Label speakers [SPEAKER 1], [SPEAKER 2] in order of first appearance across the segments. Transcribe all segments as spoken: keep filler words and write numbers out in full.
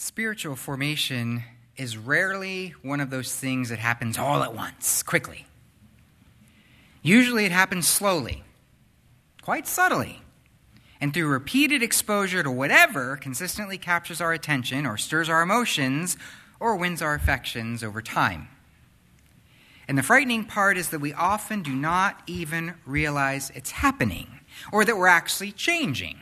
[SPEAKER 1] Spiritual formation is rarely one of those things that happens all at once, quickly. Usually it happens slowly, quite subtly, and through repeated exposure to whatever consistently captures our attention or stirs our emotions or wins our affections over time. And the frightening part is that we often do not even realize it's happening or that we're actually changing.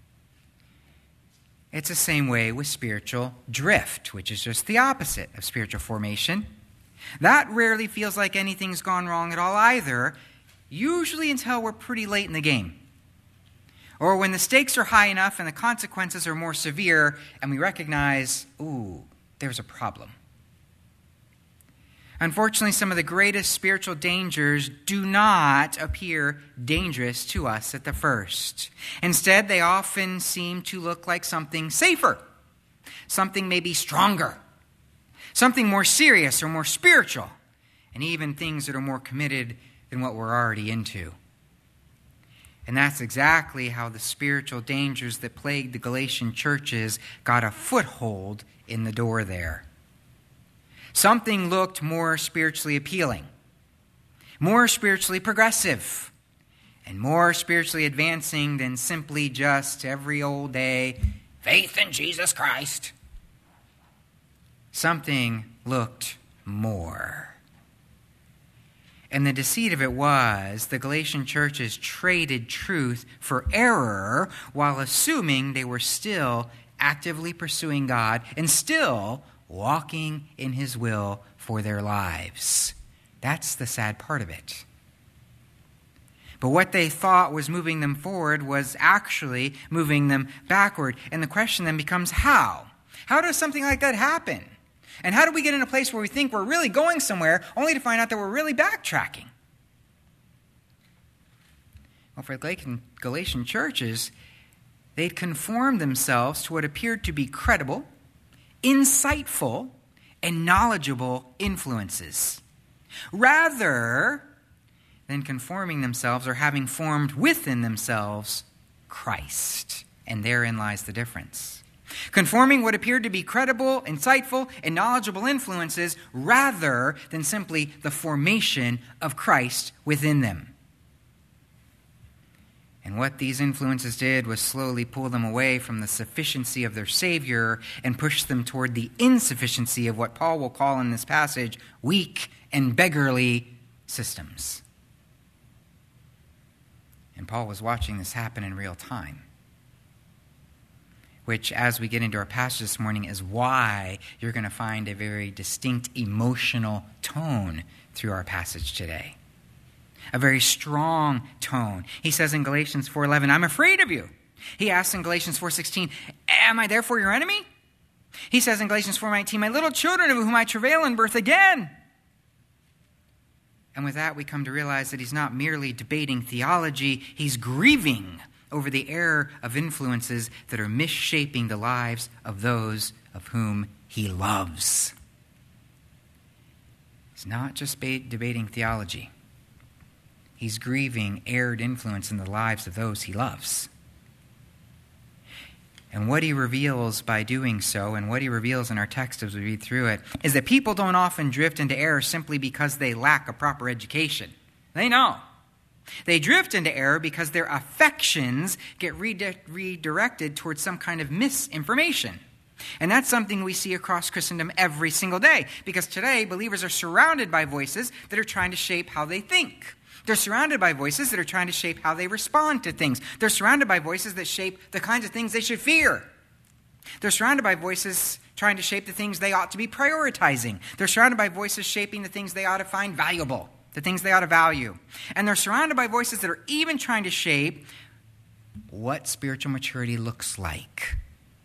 [SPEAKER 1] It's the same way with spiritual drift, which is just the opposite of spiritual formation. That rarely feels like anything's gone wrong at all either, usually until we're pretty late in the game. Or when the stakes are high enough and the consequences are more severe and we recognize, ooh, there's a problem. Unfortunately, some of the greatest spiritual dangers do not appear dangerous to us at the first. Instead, they often seem to look like something safer, something maybe stronger, something more serious or more spiritual, and even things that are more committed than what we're already into. And that's exactly how the spiritual dangers that plagued the Galatian churches got a foothold in the door there. Something looked more spiritually appealing, more spiritually progressive, and more spiritually advancing than simply just every old day faith in Jesus Christ. Something looked more. And the deceit of it was the Galatian churches traded truth for error while assuming they were still actively pursuing God and still walking in His will for their lives. That's the sad part of it. But what they thought was moving them forward was actually moving them backward. And the question then becomes how? How does something like that happen? And how do we get in a place where we think we're really going somewhere only to find out that we're really backtracking? Well, for the Galatian churches, they'd conformed themselves to what appeared to be credible, insightful, and knowledgeable influences, rather than conforming themselves or having formed within themselves Christ. And therein lies the difference. Conforming what appeared to be credible, insightful, and knowledgeable influences rather than simply the formation of Christ within them. And what these influences did was slowly pull them away from the sufficiency of their Savior and push them toward the insufficiency of what Paul will call in this passage weak and beggarly systems. And Paul was watching this happen in real time, which, as we get into our passage this morning, is why you're going to find a very distinct emotional tone through our passage today. A very strong tone. He says in Galatians four eleven, I'm afraid of you. He asks in Galatians four sixteen, am I therefore your enemy? He says in Galatians four nineteen, my little children of whom I travail in birth again. And with that, we come to realize that he's not merely debating theology, he's grieving over the error of influences that are misshaping the lives of those of whom he loves. He's not just debating theology. He's grieving erred influence in the lives of those he loves. And what he reveals by doing so, and what he reveals in our text as we read through it, is that people don't often drift into error simply because they lack a proper education. They know. They drift into error because their affections get redi- redirected towards some kind of misinformation. And that's something we see across Christendom every single day, because today believers are surrounded by voices that are trying to shape how they think. They're surrounded by voices that are trying to shape how they respond to things. They're surrounded by voices that shape the kinds of things they should fear. They're surrounded by voices trying to shape the things they ought to be prioritizing. They're surrounded by voices shaping the things they ought to find valuable, the things they ought to value. And they're surrounded by voices that are even trying to shape what spiritual maturity looks like.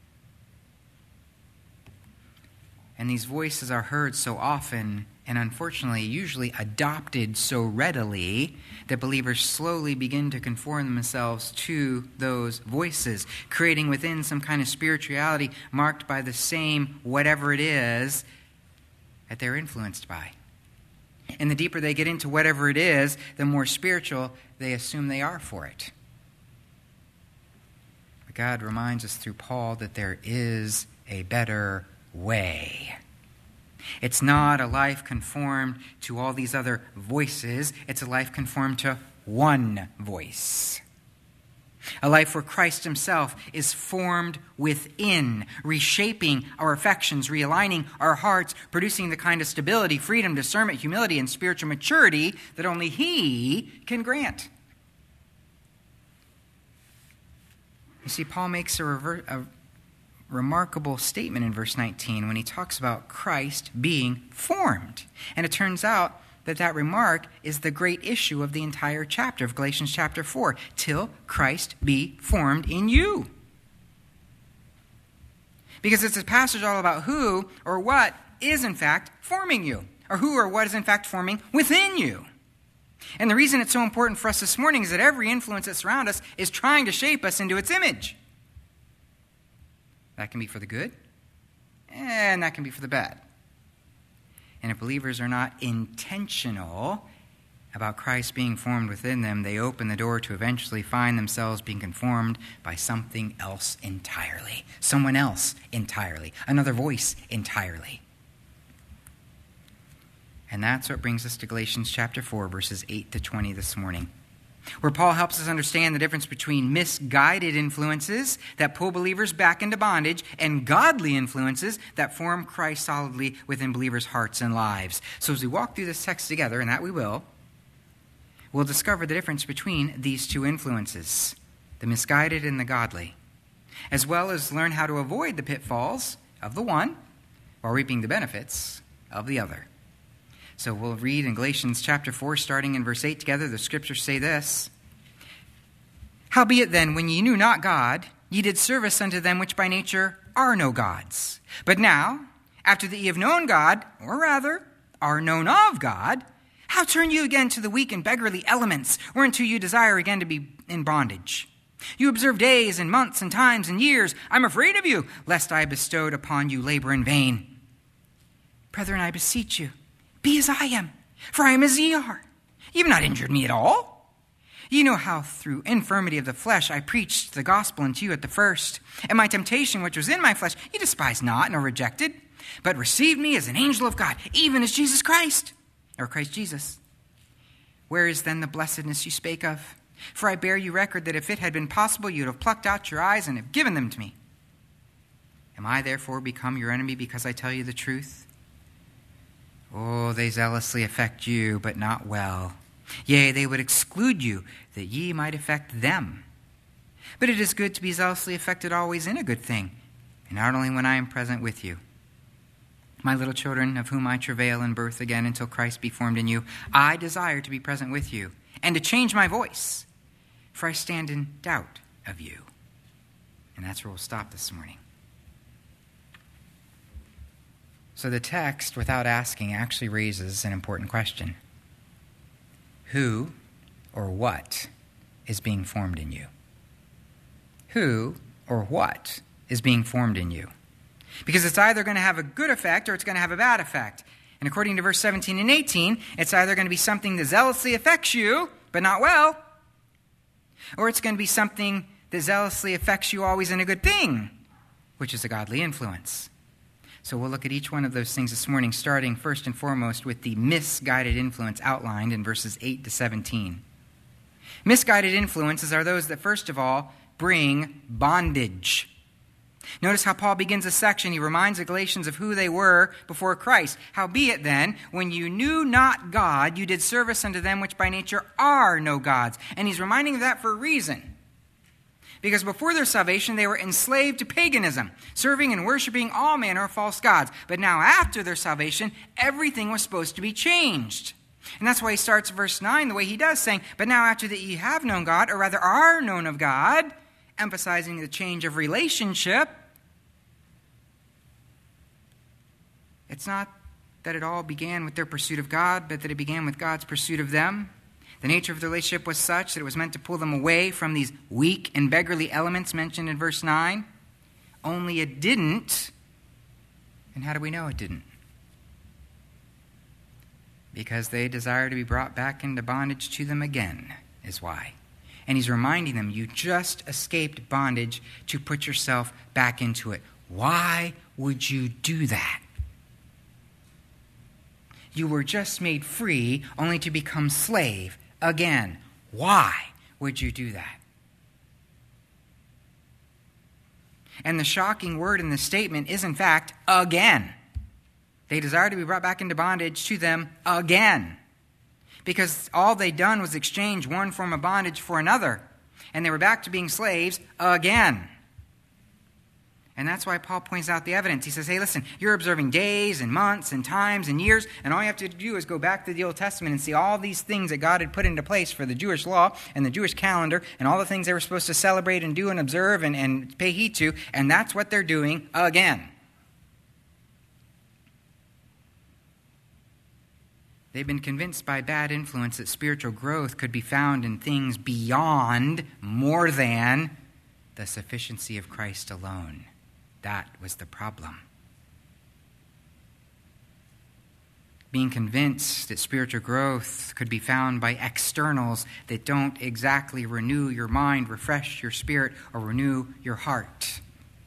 [SPEAKER 1] And these voices are heard so often and unfortunately usually adopted so readily that believers slowly begin to conform themselves to those voices, creating within some kind of spirituality marked by the same whatever it is that they're influenced by. And the deeper they get into whatever it is, the more spiritual they assume they are for it. But God reminds us through Paul that there is a better way. It's not a life conformed to all these other voices. It's a life conformed to one voice. A life where Christ himself is formed within, reshaping our affections, realigning our hearts, producing the kind of stability, freedom, discernment, humility, and spiritual maturity that only he can grant. You see, Paul makes a, rever- a remarkable statement in verse nineteen when he talks about Christ being formed. And it turns out that that remark is the great issue of the entire chapter of Galatians chapter four, till Christ be formed in you. Because it's a passage all about who or what is in fact forming you, or who or what is in fact forming within you. And the reason it's so important for us this morning is that every influence that surrounds us is trying to shape us into its image. That can be for the good, and that can be for the bad. And if believers are not intentional about Christ being formed within them, they open the door to eventually find themselves being conformed by something else entirely. Someone else entirely. Another voice entirely. And that's what brings us to Galatians chapter four, verses eight to twenty this morning, where Paul helps us understand the difference between misguided influences that pull believers back into bondage and godly influences that form Christ solidly within believers' hearts and lives. So as we walk through this text together, and that we will, we'll discover the difference between these two influences, the misguided and the godly, as well as learn how to avoid the pitfalls of the one while reaping the benefits of the other. So we'll read in Galatians chapter four, starting in verse eight together. The scriptures say this: Howbeit then, when ye knew not God, ye did service unto them which by nature are no gods. But now, after that ye have known God, or rather, are known of God, how turn you again to the weak and beggarly elements, whereunto you desire again to be in bondage? You observe days and months and times and years. I'm afraid of you, lest I bestowed upon you labor in vain. Brethren, I beseech you, be as I am, for I am as ye are. Ye have not injured me at all. Ye know how through infirmity of the flesh I preached the gospel unto you at the first. And my temptation which was in my flesh ye despised not nor rejected, but received me as an angel of God, even as Jesus Christ, or Christ Jesus. Where is then the blessedness you spake of? For I bear you record that if it had been possible, you would have plucked out your eyes and have given them to me. Am I therefore become your enemy because I tell you the truth? Oh, they zealously affect you, but not well. Yea, they would exclude you, that ye might affect them. But it is good to be zealously affected always in a good thing, and not only when I am present with you. My little children, of whom I travail in birth again until Christ be formed in you, I desire to be present with you, and to change my voice, for I stand in doubt of you. And that's where we'll stop this morning. So the text, without asking, actually raises an important question. Who or what is being formed in you? Who or what is being formed in you? Because it's either going to have a good effect or it's going to have a bad effect. And according to verse seventeen and eighteen, it's either going to be something that zealously affects you, but not well, or it's going to be something that zealously affects you always in a good thing, which is a godly influence. So we'll look at each one of those things this morning, starting first and foremost with the misguided influence outlined in verses eight to seventeen. Misguided influences are those that, first of all, bring bondage. Notice how Paul begins a section. He reminds the Galatians of who they were before Christ. Howbeit then, when you knew not God, you did service unto them which by nature are no gods. And he's reminding of that for a reason. Because before their salvation, they were enslaved to paganism, serving and worshiping all manner of false gods. But now after their salvation, everything was supposed to be changed. And that's why he starts verse nine the way he does, saying, But now after that ye have known God, or rather are known of God, emphasizing the change of relationship. It's not that it all began with their pursuit of God, but that it began with God's pursuit of them. The nature of the relationship was such that it was meant to pull them away from these weak and beggarly elements mentioned in verse nine. Only it didn't. And how do we know it didn't? Because they desire to be brought back into bondage to them again, is why. And he's reminding them, you just escaped bondage to put yourself back into it. Why would you do that? You were just made free only to become slave again. Why would you do that? And the shocking word in the statement is, in fact, again. They desire to be brought back into bondage to them again. Because all they'd done was exchange one form of bondage for another. And they were back to being slaves again. And that's why Paul points out the evidence. He says, hey, listen, you're observing days and months and times and years, and all you have to do is go back to the Old Testament and see all these things that God had put into place for the Jewish law and the Jewish calendar and all the things they were supposed to celebrate and do and observe and, and pay heed to, and that's what they're doing again. They've been convinced by bad influence that spiritual growth could be found in things beyond, more than, the sufficiency of Christ alone. That was the problem. Being convinced that spiritual growth could be found by externals that don't exactly renew your mind, refresh your spirit, or renew your heart.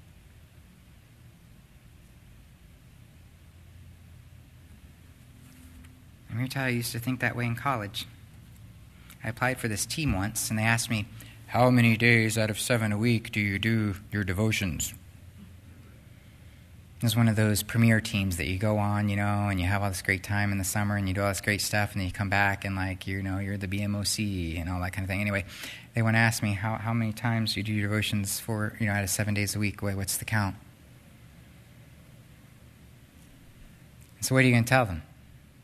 [SPEAKER 1] I'm here to tell you, I used to think that way in college. I applied for this team once, and they asked me, how many days out of seven a week do you do your devotions? It was one of those premier teams that you go on, you know, and you have all this great time in the summer, and you do all this great stuff, and then you come back, and, like, you know, you're the B M O C and all that kind of thing. Anyway, they want to ask me, how, how many times do you do your devotions for, you know, out of seven days a week? Wait, what's the count? So what are you going to tell them?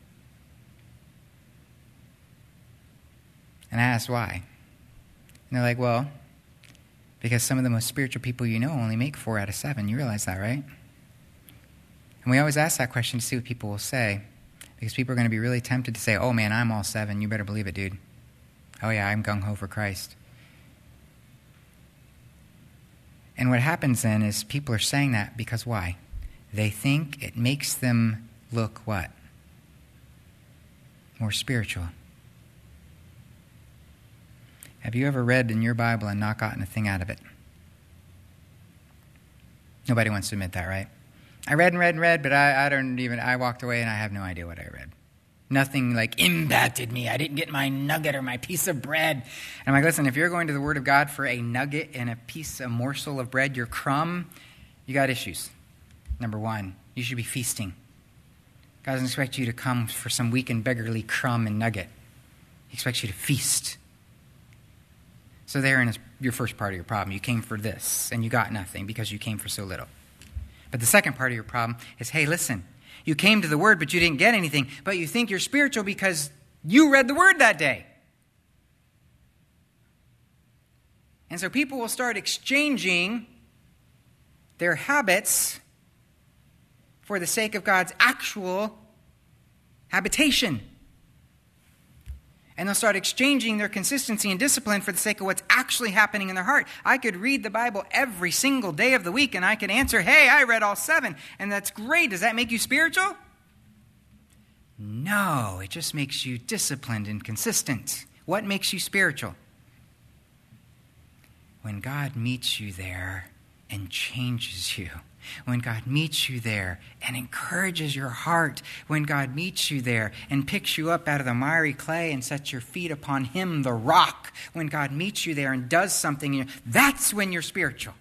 [SPEAKER 1] And I asked why. And they're like, well, because some of the most spiritual people you know only make four out of seven. You realize that, right? And we always ask that question to see what people will say. Because people are going to be really tempted to say, oh man, I'm all seven. You better believe it, dude. Oh yeah, I'm gung-ho for Christ. And what happens then is people are saying that because why? They think it makes them look what? More spiritual. Have you ever read in your Bible and not gotten a thing out of it? Nobody wants to admit that, right? I read and read and read, but I, I don't even, I walked away and I have no idea what I read. Nothing like impacted me. I didn't get my nugget or my piece of bread. And I'm like, listen, if you're going to the Word of God for a nugget and a piece, a morsel of bread, your crumb, you got issues. Number one, you should be feasting. God doesn't expect you to come for some weak and beggarly crumb and nugget. He expects you to feast. So therein is your first part of your problem. You came for this, and you got nothing because you came for so little. But the second part of your problem is, hey, listen, you came to the Word, but you didn't get anything, but you think you're spiritual because you read the Word that day. And so people will start exchanging their habits for the sake of God's actual habitation. And they'll start exchanging their consistency and discipline for the sake of what's actually happening in their heart. I could read the Bible every single day of the week and I could answer, hey, I read all seven. And that's great. Does that make you spiritual? No, it just makes you disciplined and consistent. What makes you spiritual? When God meets you there and changes you. When God meets you there and encourages your heart. When God meets you there and picks you up out of the miry clay and sets your feet upon Him, the rock. When God meets you there and does something, that's when you're spiritual.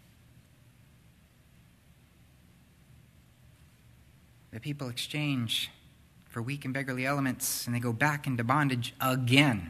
[SPEAKER 1] The people exchange for weak and beggarly elements and they go back into bondage again.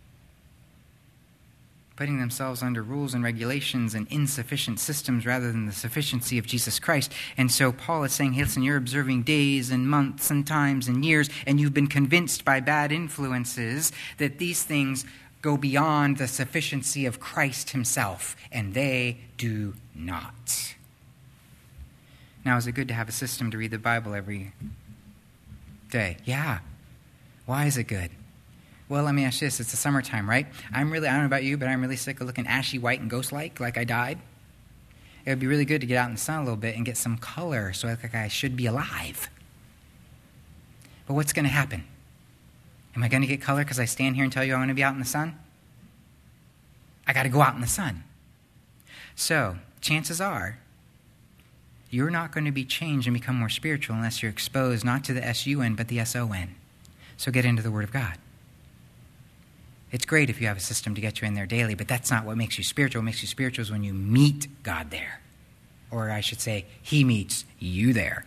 [SPEAKER 1] Putting themselves under rules and regulations and insufficient systems rather than the sufficiency of Jesus Christ. And so Paul is saying, hey, listen, you're observing days and months and times and years, and you've been convinced by bad influences that these things go beyond the sufficiency of Christ Himself, and they do not. Now, is it good to have a system to read the Bible every day? Yeah. Why is it good? Well, let me ask you this. It's the summertime, right? I'm really, I don't know about you, but I'm really sick of looking ashy white and ghost-like, like I died. It would be really good to get out in the sun a little bit and get some color so I look like I should be alive. But what's going to happen? Am I going to get color because I stand here and tell you I'm going to be out in the sun? I got to go out in the sun. So, chances are, you're not going to be changed and become more spiritual unless you're exposed not to the S U N but the S O N. So get into the Word of God. It's great if you have a system to get you in there daily, but that's not what makes you spiritual. What makes you spiritual is when you meet God there. Or I should say, He meets you there.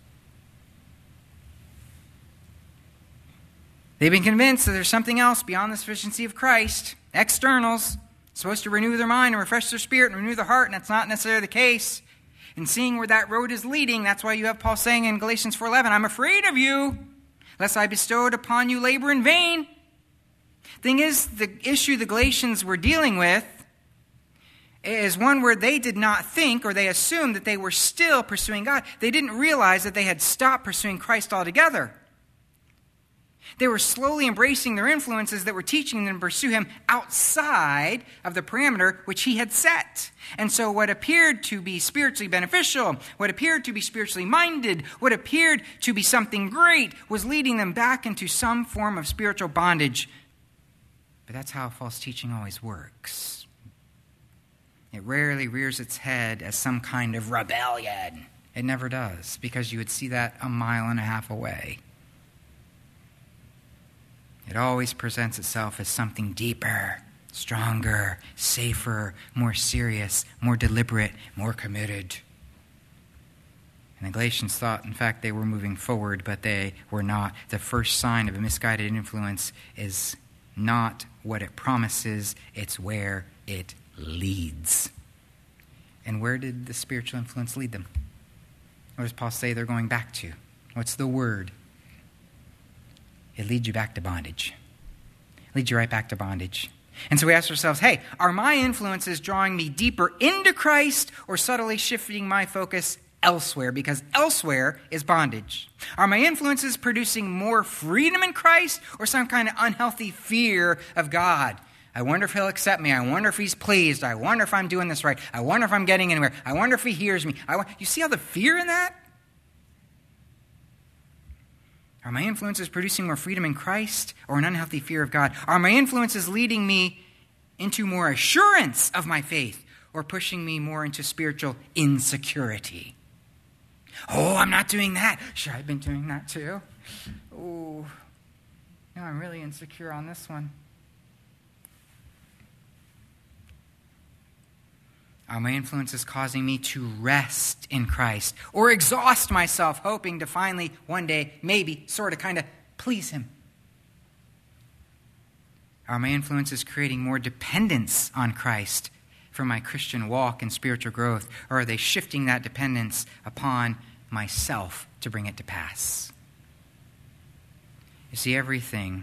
[SPEAKER 1] They've been convinced that there's something else beyond the sufficiency of Christ. Externals, supposed to renew their mind and refresh their spirit and renew their heart, and that's not necessarily the case. And seeing where that road is leading, that's why you have Paul saying in Galatians four eleven, I'm afraid of you, lest I bestowed upon you labor in vain. Thing is, the issue the Galatians were dealing with is one where they did not think, or they assumed that they were still pursuing God. They didn't realize that they had stopped pursuing Christ altogether. They were slowly embracing their influences that were teaching them to pursue Him outside of the parameter which He had set. And so what appeared to be spiritually beneficial, what appeared to be spiritually minded, what appeared to be something great was leading them back into some form of spiritual bondage. But that's how false teaching always works. It rarely rears its head as some kind of rebellion. It never does, because you would see that a mile and a half away. It always presents itself as something deeper, stronger, safer, more serious, more deliberate, more committed. And the Galatians thought, in fact, they were moving forward, but they were not. The first sign of a misguided influence is not what it promises, it's where it leads. And where did the spiritual influence lead them? What does Paul say they're going back to? What's the word? It leads you back to bondage. It leads you right back to bondage. And so we ask ourselves, hey, are my influences drawing me deeper into Christ or subtly shifting my focus elsewhere? Because elsewhere is bondage. Are my influences producing more freedom in Christ or some kind of unhealthy fear of God? I wonder if He'll accept me. I wonder if He's pleased. I wonder if I'm doing this right. I wonder if I'm getting anywhere. I wonder if He hears me. I wa- you see all the fear in that? Are my influences producing more freedom in Christ or an unhealthy fear of God? Are my influences leading me into more assurance of my faith or pushing me more into spiritual insecurity? Oh, I'm not doing that. Sure, I've been doing that too. Oh, no, I'm really insecure on this one. Are my influences causing me to rest in Christ or exhaust myself, hoping to finally, one day, maybe, sort of, kind of please Him? Are my influences creating more dependence on Christ for my Christian walk and spiritual growth, or are they shifting that dependence upon myself to bring it to pass? You see, everything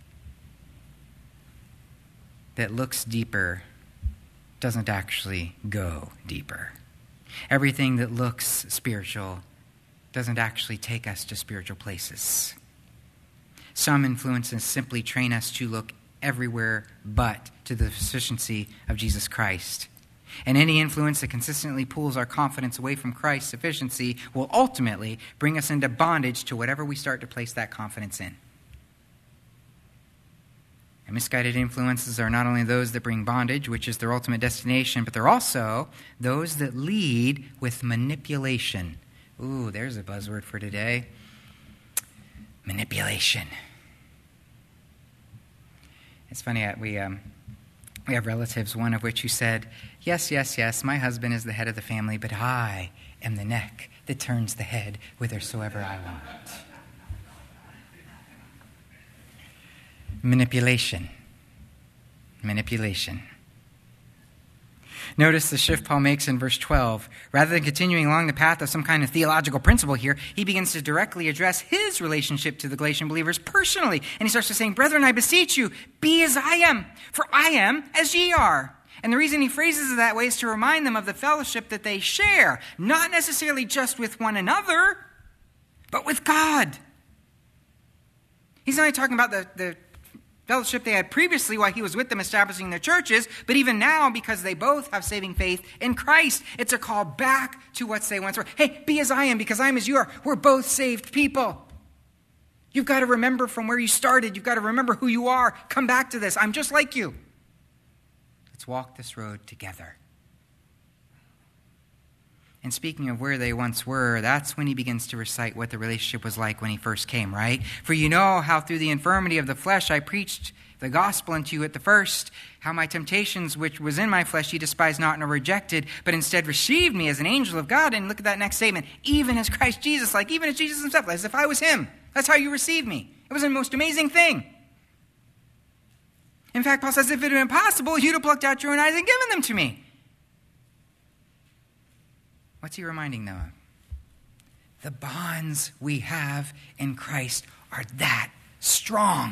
[SPEAKER 1] that looks deeper doesn't actually go deeper. Everything that looks spiritual doesn't actually take us to spiritual places. Some influences simply train us to look everywhere but to the sufficiency of Jesus Christ. And any influence that consistently pulls our confidence away from Christ's sufficiency will ultimately bring us into bondage to whatever we start to place that confidence in. And misguided influences are not only those that bring bondage, which is their ultimate destination, but they're also those that lead with manipulation. Ooh, there's a buzzword for today. Manipulation. It's funny, we um, we have relatives, one of which who said, yes, yes, yes, my husband is the head of the family, but I am the neck that turns the head whithersoever I want. Manipulation. Manipulation. Notice the shift Paul makes in verse twelve. Rather than continuing along the path of some kind of theological principle here, he begins to directly address his relationship to the Galatian believers personally. And he starts to saying, brethren, I beseech you, be as I am, for I am as ye are. And the reason he phrases it that way is to remind them of the fellowship that they share, not necessarily just with one another, but with God. He's not only talking about the, the fellowship they had previously while he was with them establishing their churches, but even now, because they both have saving faith in Christ, it's a call back to what they once were. Hey, be as I am, because I am as you are. We're both saved people. You've got to remember from where you started. You've got to remember who you are. Come back to this. I'm just like you. Let's walk this road together. And speaking of where they once were, that's when he begins to recite what the relationship was like when he first came, right? For you know how through the infirmity of the flesh I preached the gospel unto you at the first, how my temptations which was in my flesh ye despised not nor rejected, but instead received me as an angel of God. And look at that next statement, even as Christ Jesus, like even as Jesus himself, as if I was him. That's how you received me. It was the most amazing thing. In fact, Paul says, if it had been possible, you'd have plucked out your own eyes and given them to me. What's he reminding them of? The bonds we have in Christ are that strong.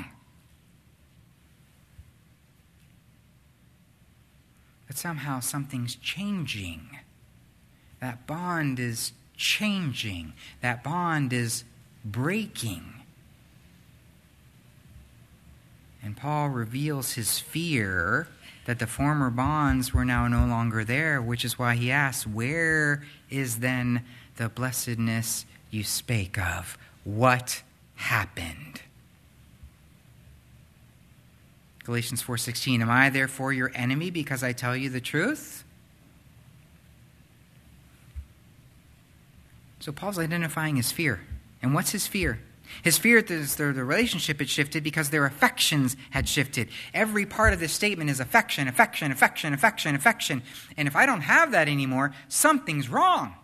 [SPEAKER 1] But somehow something's changing. That bond is changing. That bond is breaking. And Paul reveals his fear that the former bonds were now no longer there, which is why he asks, where is then the blessedness you spake of? What happened? Galatians four sixteen, am I therefore your enemy because I tell you the truth? So Paul's identifying his fear. And what's his fear? His fear that the relationship had shifted because their affections had shifted. Every part of this statement is affection, affection, affection, affection, affection. And if I don't have that anymore, something's wrong.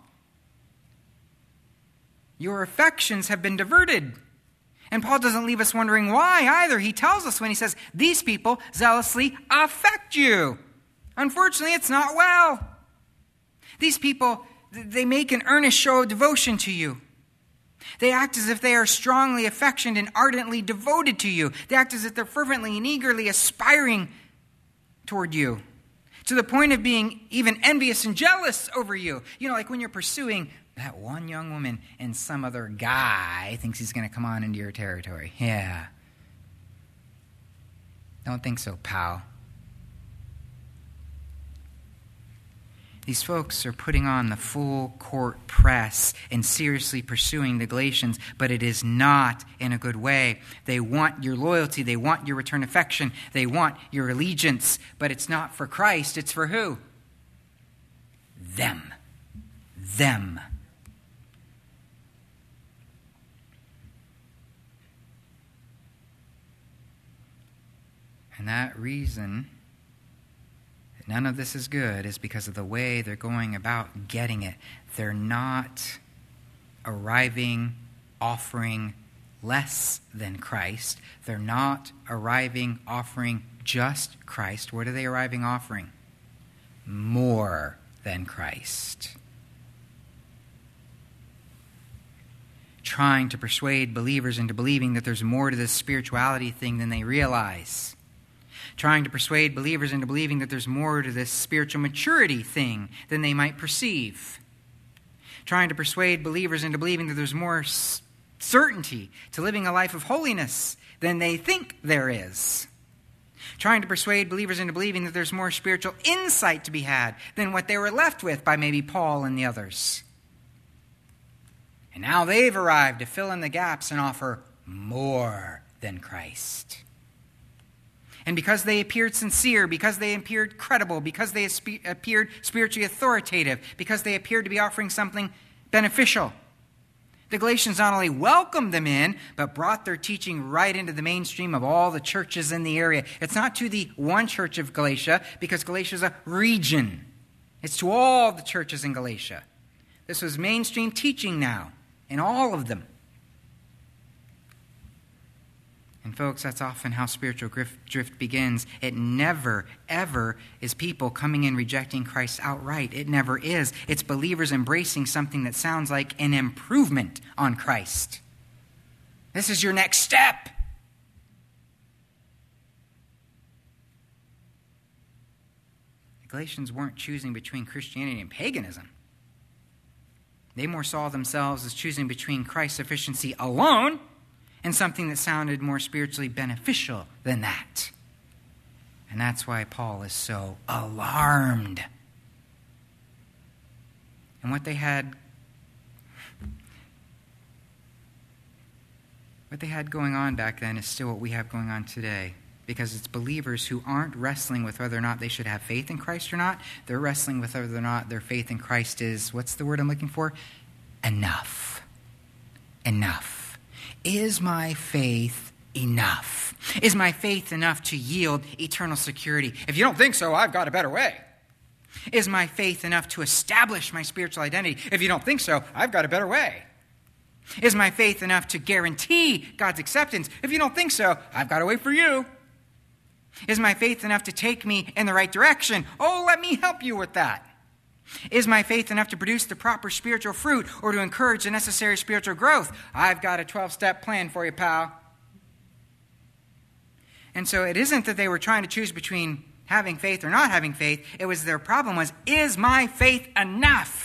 [SPEAKER 1] Your affections have been diverted. And Paul doesn't leave us wondering why either. He tells us when he says, these people zealously affect you. Unfortunately, it's not well. These people, they make an earnest show of devotion to you. They act as if they are strongly affectioned and ardently devoted to you. They act as if they're fervently and eagerly aspiring toward you, to the point of being even envious and jealous over you. You know, like when you're pursuing that one young woman and some other guy thinks he's going to come on into your territory. Yeah. Don't think so, pal. These folks are putting on the full court press and seriously pursuing the Galatians, but it is not in a good way. They want your loyalty. They want your return affection. They want your allegiance, but it's not for Christ. It's for who? Them. Them. And that reason none of this is good is because of the way they're going about getting it. They're not arriving, offering less than Christ. They're not arriving, offering just Christ. What are they arriving, offering? More than Christ. Trying to persuade believers into believing that there's more to this spirituality thing than they realize. Trying to persuade believers into believing that there's more to this spiritual maturity thing than they might perceive. Trying to persuade believers into believing that there's more s- certainty to living a life of holiness than they think there is. Trying to persuade believers into believing that there's more spiritual insight to be had than what they were left with by maybe Paul and the others. And now they've arrived to fill in the gaps and offer more than Christ. And because they appeared sincere, because they appeared credible, because they appeared spiritually authoritative, because they appeared to be offering something beneficial, the Galatians not only welcomed them in, but brought their teaching right into the mainstream of all the churches in the area. It's not to the one church of Galatia, because Galatia is a region. It's to all the churches in Galatia. This was mainstream teaching now, in all of them. And folks, that's often how spiritual drift begins. It never, ever is people coming in rejecting Christ outright. It never is. It's believers embracing something that sounds like an improvement on Christ. This is your next step. The Galatians weren't choosing between Christianity and paganism. They more saw themselves as choosing between Christ's sufficiency alone and something that sounded more spiritually beneficial than that. And that's why Paul is so alarmed. And what they had what they had going on back then is still what we have going on today. because it's believers who aren't wrestling with whether or not they should have faith in Christ or not. They're wrestling with whether or not their faith in Christ is, what's the word I'm looking for? Enough. Enough. Is my faith enough? Is my faith enough to yield eternal security? If you don't think so, I've got a better way. Is my faith enough to establish my spiritual identity? If you don't think so, I've got a better way. Is my faith enough to guarantee God's acceptance? If you don't think so, I've got a way for you. Is my faith enough to take me in the right direction? Oh, let me help you with that. Is my faith enough to produce the proper spiritual fruit or to encourage the necessary spiritual growth? I've got a twelve-step plan for you, pal. And so it isn't that they were trying to choose between having faith or not having faith. It was their problem was, is my faith enough?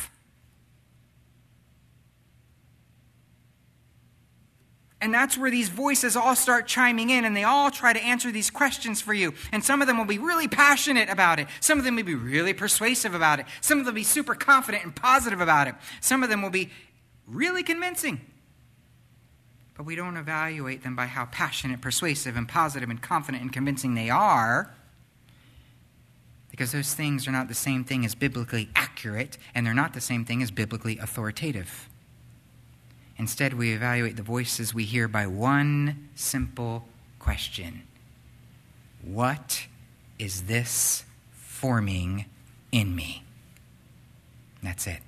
[SPEAKER 1] And that's where these voices all start chiming in, and they all try to answer these questions for you. And some of them will be really passionate about it. Some of them will be really persuasive about it. Some of them will be super confident and positive about it. Some of them will be really convincing. But we don't evaluate them by how passionate, persuasive, and positive, and confident, and convincing they are. Because those things are not the same thing as biblically accurate, and they're not the same thing as biblically authoritative. Instead, we evaluate the voices we hear by one simple question. What is this forming in me? That's it.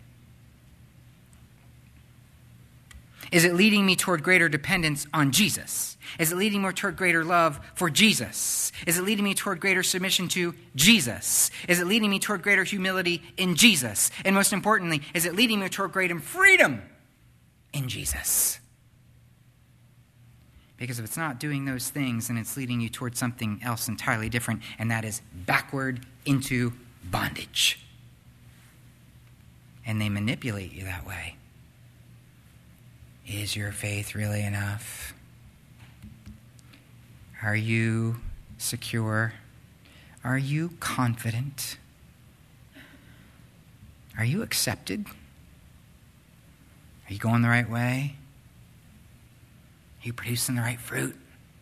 [SPEAKER 1] Is it leading me toward greater dependence on Jesus? Is it leading me toward greater love for Jesus? Is it leading me toward greater submission to Jesus? Is it leading me toward greater humility in Jesus? And most importantly, is it leading me toward greater freedom in Jesus? Because if it's not doing those things, then it's leading you towards something else entirely different, and that is backward into bondage. And they manipulate you that way. Is your faith really enough? Are you secure? Are you confident? Are you accepted? Are you going the right way? Are you producing the right fruit?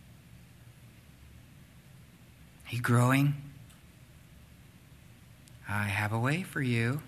[SPEAKER 1] Are you growing? I have a way for you.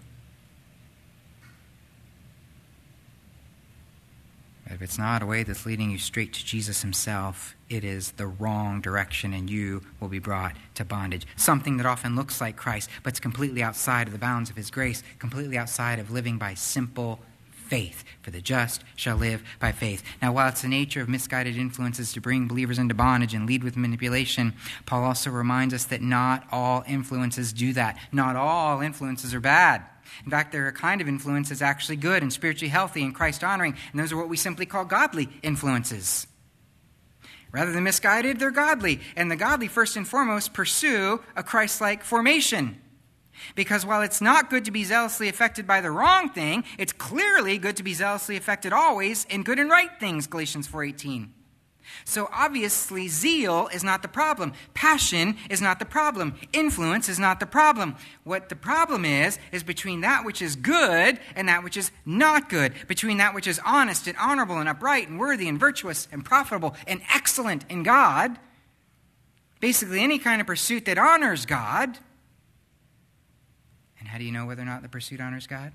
[SPEAKER 1] But if it's not a way that's leading you straight to Jesus himself, it is the wrong direction, and you will be brought to bondage. Something that often looks like Christ, but it's completely outside of the bounds of his grace, completely outside of living by simple faith. For the just shall live by faith. Now, while it's the nature of misguided influences to bring believers into bondage and lead with manipulation, Paul also reminds us that not all influences do that. Not all influences are bad. In fact, there are a kind of influence that's actually good and spiritually healthy and Christ-honoring, and those are what we simply call godly influences. Rather than misguided, they're godly. And the godly, first and foremost, pursue a Christ-like formation. Because while it's not good to be zealously affected by the wrong thing, it's clearly good to be zealously affected always in good and right things, Galatians four eighteen. So obviously, zeal is not the problem. Passion is not the problem. Influence is not the problem. What the problem is, is between that which is good and that which is not good. Between that which is honest and honorable and upright and worthy and virtuous and profitable and excellent in God. Basically, any kind of pursuit that honors God. And how do you know whether or not the pursuit honors God?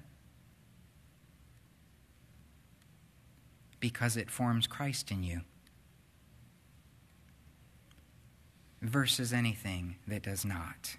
[SPEAKER 1] Because it forms Christ in you. Versus anything that does not.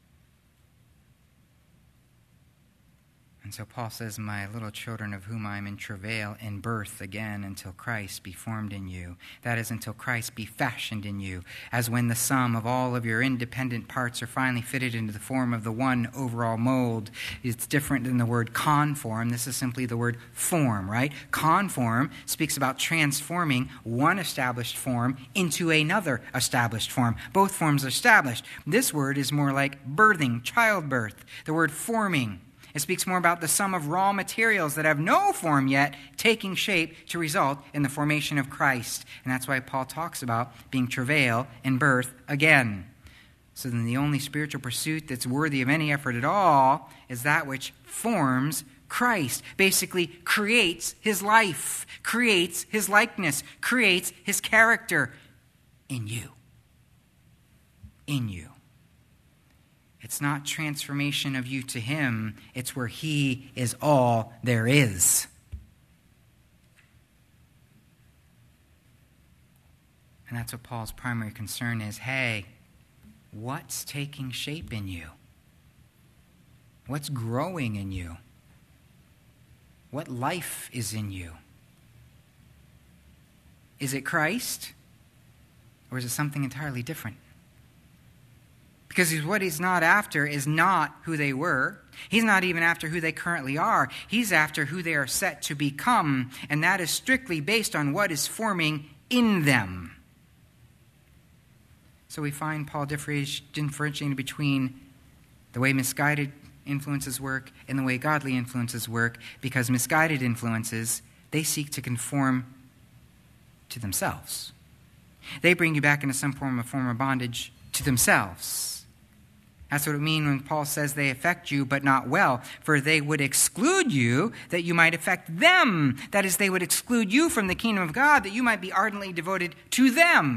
[SPEAKER 1] And so Paul says, my little children, of whom I am in travail in birth again until Christ be formed in you. That is, until Christ be fashioned in you, as when the sum of all of your independent parts are finally fitted into the form of the one overall mold. It's different than the word conform. This is simply the word form, right? Conform speaks about transforming one established form into another established form. Both forms are established. This word is more like birthing, childbirth. The word forming. It speaks more about the sum of raw materials that have no form yet taking shape to result in the formation of Christ. And that's why Paul talks about being travail and birth again. So then the only spiritual pursuit that's worthy of any effort at all is that which forms Christ. Basically creates his life, creates his likeness, creates his character in you. in you. It's not transformation of you to him. It's where he is all there is. And that's what Paul's primary concern is. Hey, what's taking shape in you? What's growing in you? What life is in you? Is it Christ? Or is it something entirely different? Because what he's not after is not who they were. He's not even after who they currently are. He's after who they are set to become. And that is strictly based on what is forming in them. So we find Paul differentiating between the way misguided influences work and the way godly influences work, because misguided influences, they seek to conform to themselves. They bring you back into some form of form of bondage to themselves. That's what it means when Paul says they affect you, but not well. For they would exclude you, that you might affect them. That is, they would exclude you from the kingdom of God, that you might be ardently devoted to them.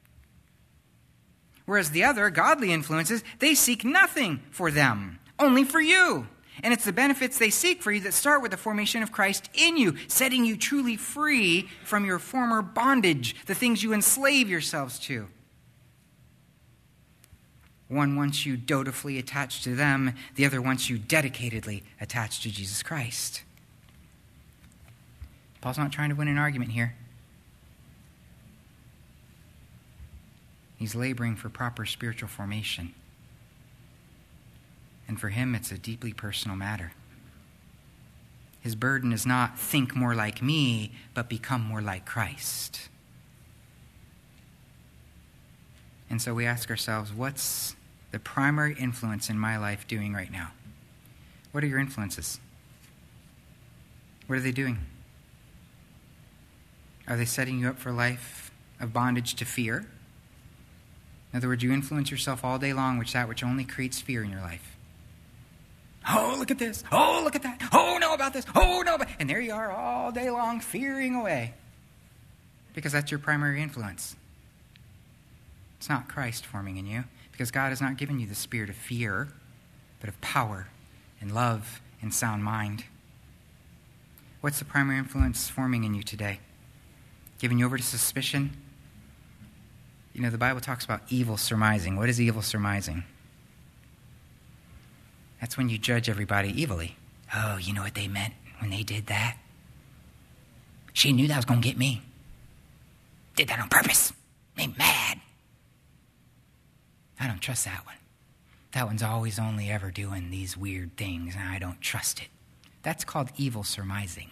[SPEAKER 1] Whereas the other, godly influences, they seek nothing for them, only for you. And it's the benefits they seek for you that start with the formation of Christ in you, setting you truly free from your former bondage, the things you enslave yourselves to. One wants you dutifully attached to them. The other wants you dedicatedly attached to Jesus Christ. Paul's not trying to win an argument here. He's laboring for proper spiritual formation. And for him, it's a deeply personal matter. His burden is not think more like me, but become more like Christ. And so we ask ourselves, what's the primary influence in my life doing right now? What are your influences? What are they doing? Are they setting you up for a life of bondage to fear? In other words, you influence yourself all day long with that which only creates fear in your life. Oh, look at this. Oh, look at that. Oh, no about this. Oh, no. About... And there you are all day long fearing away. Because that's your primary influence. It's not Christ forming in you. Because God has not given you the spirit of fear, but of power and love and sound mind. What's the primary influence forming in you today? Giving you over to suspicion? You know, the Bible talks about evil surmising. What is evil surmising? That's when you judge everybody evilly. Oh, you know what they meant when they did that? She knew that was going to get me. Did that on purpose. Made me mad. I don't trust that one. That one's always only ever doing these weird things, and I don't trust it. That's called evil surmising.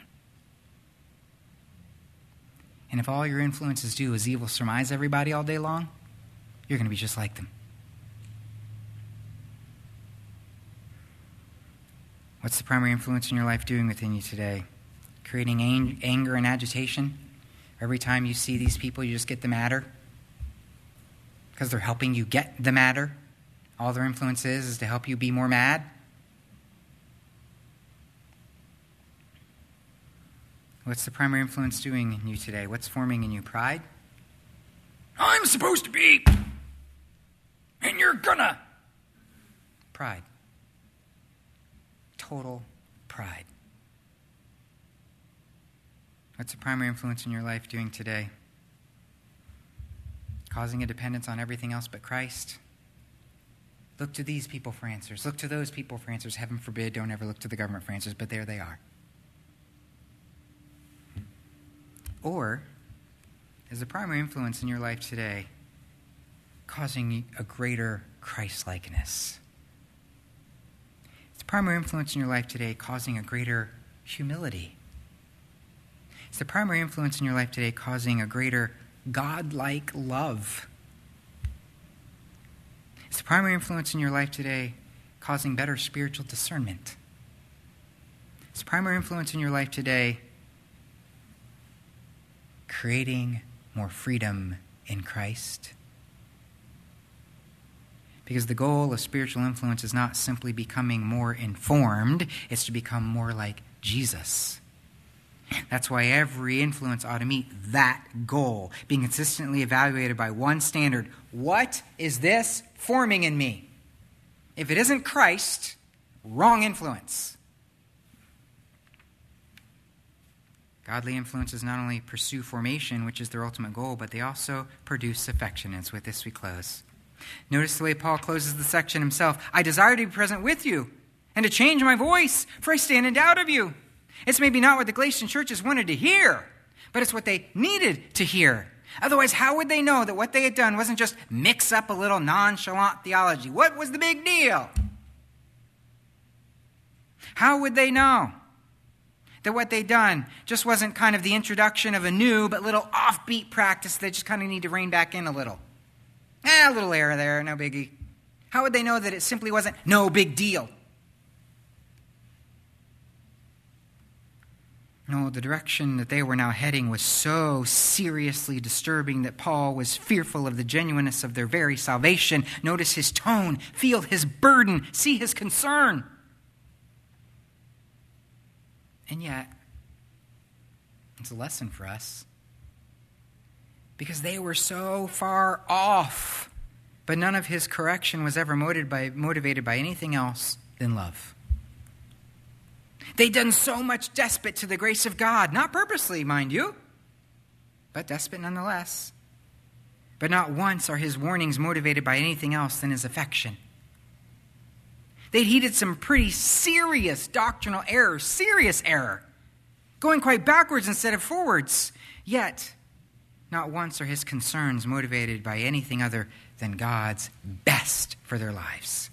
[SPEAKER 1] And if all your influences do is evil surmise everybody all day long, you're going to be just like them. What's the primary influence in your life doing within you today? Creating ang- anger and agitation? Every time you see these people, you just get the matter? Because they're helping you get the matter? All their influence is is to help you be more mad? What's the primary influence doing in you today? What's forming in you? Pride? I'm supposed to be, and you're gonna. Pride. Total pride. What's the primary influence in your life doing today? Causing a dependence on everything else but Christ? Look to these people for answers. Look to those people for answers. Heaven forbid, don't ever look to the government for answers, but there they are. Or is the primary influence in your life today causing a greater Christ-likeness? Is the primary influence in your life today causing a greater humility? Is the primary influence in your life today causing a greater God-like love? Is the primary influence in your life today causing better spiritual discernment? Is the primary influence in your life today creating more freedom in Christ? Because the goal of spiritual influence is not simply becoming more informed, it's to become more like Jesus. That's why every influence ought to meet that goal, being consistently evaluated by one standard. What is this forming in me? If it isn't Christ, wrong influence. Godly influences not only pursue formation, which is their ultimate goal, but they also produce affection. And it's with this we close. Notice the way Paul closes the section himself. I desire to be present with you and to change my voice, for I stand in doubt of you. It's maybe not what the Galatian churches wanted to hear, but it's what they needed to hear. Otherwise, how would they know that what they had done wasn't just mix up a little nonchalant theology? What was the big deal? How would they know that what they'd done just wasn't kind of the introduction of a new but little offbeat practice they just kind of need to rein back in a little? Eh, a little error there, no biggie. How would they know that it simply wasn't no big deal? No, the direction that they were now heading was so seriously disturbing that Paul was fearful of the genuineness of their very salvation. Notice his tone, feel his burden, see his concern. And yet, it's a lesson for us. Because they were so far off, but none of his correction was ever motivated by, motivated by anything else than love. They'd done so much despot to the grace of God, not purposely, mind you, but despot nonetheless. But not once are his warnings motivated by anything else than his affection. They'd heeded some pretty serious doctrinal error, serious error, going quite backwards instead of forwards. Yet, not once are his concerns motivated by anything other than God's best for their lives.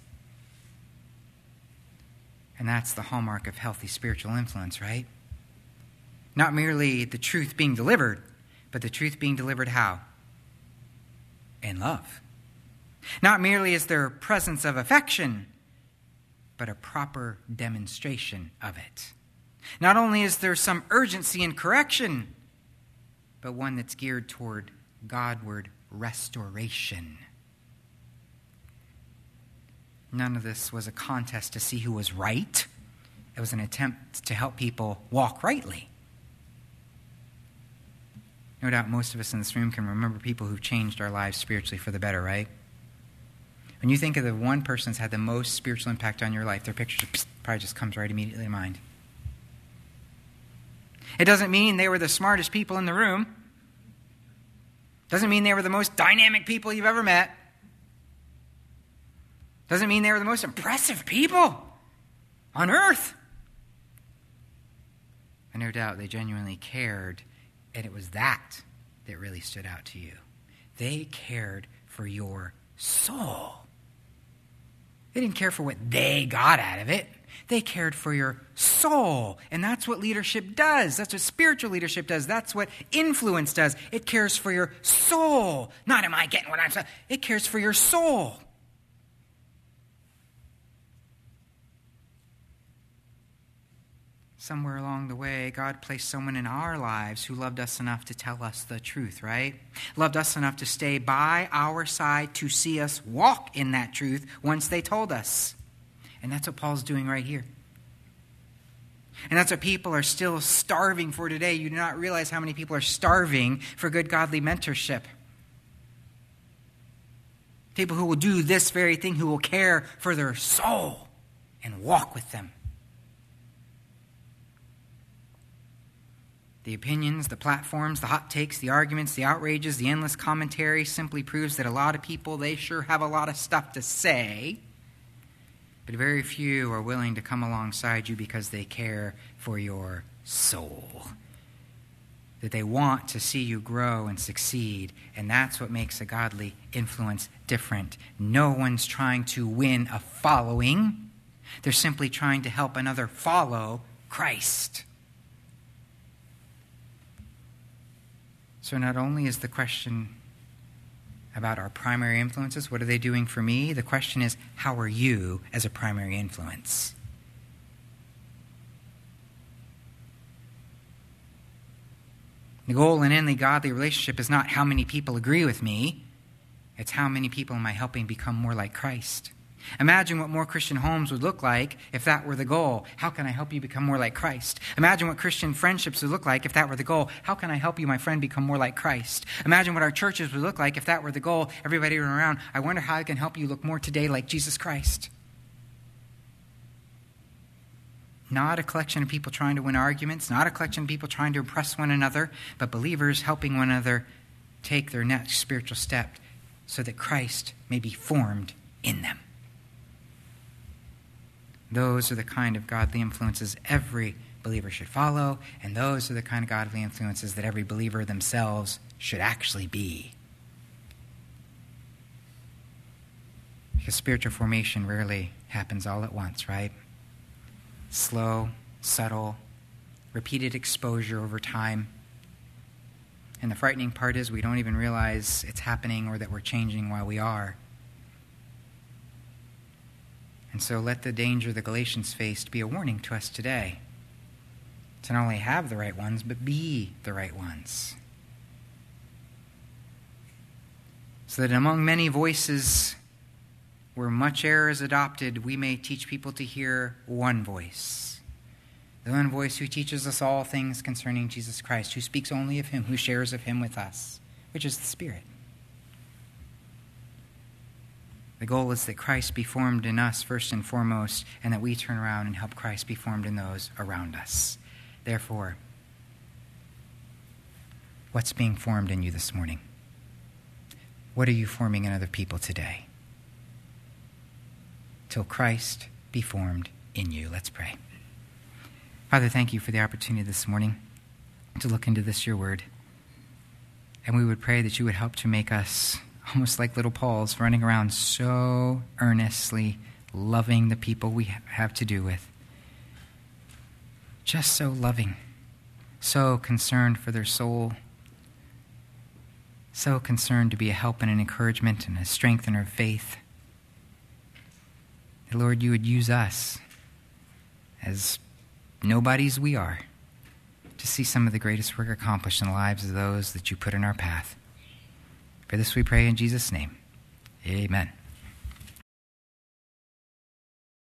[SPEAKER 1] And that's the hallmark of healthy spiritual influence, right? Not merely the truth being delivered, but the truth being delivered how? In love. Not merely is there presence of affection, but a proper demonstration of it. Not only is there some urgency in correction, but one that's geared toward Godward restoration. None of this was a contest to see who was right. It was an attempt to help people walk rightly. No doubt most of us in this room can remember people who've changed our lives spiritually for the better, right? When you think of the one person that's had the most spiritual impact on your life, their picture just, probably just comes right immediately to mind. It doesn't mean they were the smartest people in the room. Doesn't mean they were the most dynamic people you've ever met. Doesn't mean they were the most impressive people on earth. And no doubt they genuinely cared, and it was that that really stood out to you. They cared for your soul. They didn't care for what they got out of it. They cared for your soul. And that's what leadership does. That's what spiritual leadership does. That's what influence does. It cares for your soul. Not am I getting what I'm saying. It cares for your soul. Somewhere along the way, God placed someone in our lives who loved us enough to tell us the truth, right? Loved us enough to stay by our side to see us walk in that truth once they told us. And that's what Paul's doing right here. And that's what people are still starving for today. You do not realize how many people are starving for good godly mentorship. People who will do this very thing, who will care for their soul and walk with them. The opinions, the platforms, the hot takes, the arguments, the outrages, the endless commentary simply proves that a lot of people, they sure have a lot of stuff to say, but very few are willing to come alongside you because they care for your soul. That they want to see you grow and succeed, and that's what makes a godly influence different. No one's trying to win a following. They're simply trying to help another follow Christ. So not only is the question about our primary influences, what are they doing for me? The question is, how are you as a primary influence? The goal in any godly relationship is not how many people agree with me. It's how many people am I helping become more like Christ. Imagine what more Christian homes would look like if that were the goal. How can I help you become more like Christ? Imagine what Christian friendships would look like if that were the goal. How can I help you, my friend, become more like Christ? Imagine what our churches would look like if that were the goal. Everybody around, I wonder how I can help you look more today like Jesus Christ. Not a collection of people trying to win arguments, not a collection of people trying to impress one another, but believers helping one another take their next spiritual step so that Christ may be formed in them. Those are the kind of godly influences every believer should follow, and those are the kind of godly influences that every believer themselves should actually be. Because spiritual formation rarely happens all at once, right? Slow, subtle, repeated exposure over time. And the frightening part is we don't even realize it's happening or that we're changing while we are. And so let the danger the Galatians faced be a warning to us today. To not only have the right ones, but be the right ones. So that among many voices where much error is adopted, we may teach people to hear one voice. The one voice who teaches us all things concerning Jesus Christ, who speaks only of him, who shares of him with us, which is the Spirit. The goal is that Christ be formed in us first and foremost, and that we turn around and help Christ be formed in those around us. Therefore, what's being formed in you this morning? What are you forming in other people today? Till Christ be formed in you. Let's pray. Father, thank you for the opportunity this morning to look into this, your word. And we would pray that you would help to make us almost like little Pauls running around so earnestly loving the people we have to do with. Just so loving, so concerned for their soul, so concerned to be a help and an encouragement and a strength in our faith. That, Lord, you would use us as nobodies we are to see some of the greatest work accomplished in the lives of those that you put in our path. For this we pray in Jesus' name. Amen.